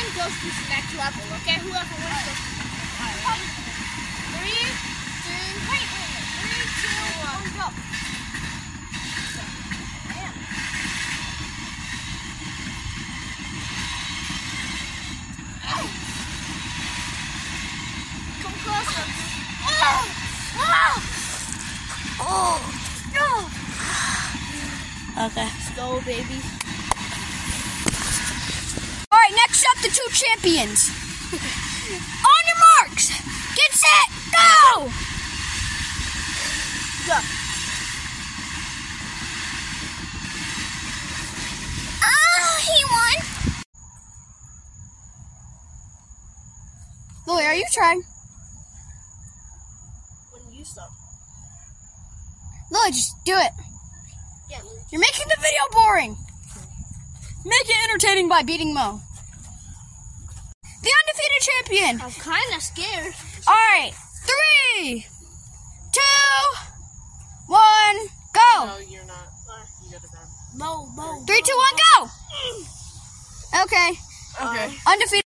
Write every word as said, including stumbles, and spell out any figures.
win goes to the next level, okay? Whoever wins goes to the next level. Alright, three, two, wait, wait, wait. Three, two, one, go. Come closer. Oh! Oh! Oh! No! Okay. Let's go, baby. All right, next up, the two champions. On your marks, get set, go! Go. Oh, he won. Lily, are you trying? When you stop. Lily, just do it. Yeah. You're making the video boring. Make it entertaining by beating Mo. The undefeated champion. I'm kind of scared. All right, three, two, one, go. No, you're not. You gotta run. Mo, Mo. Three, two, one, go. Okay, Okay. undefeated.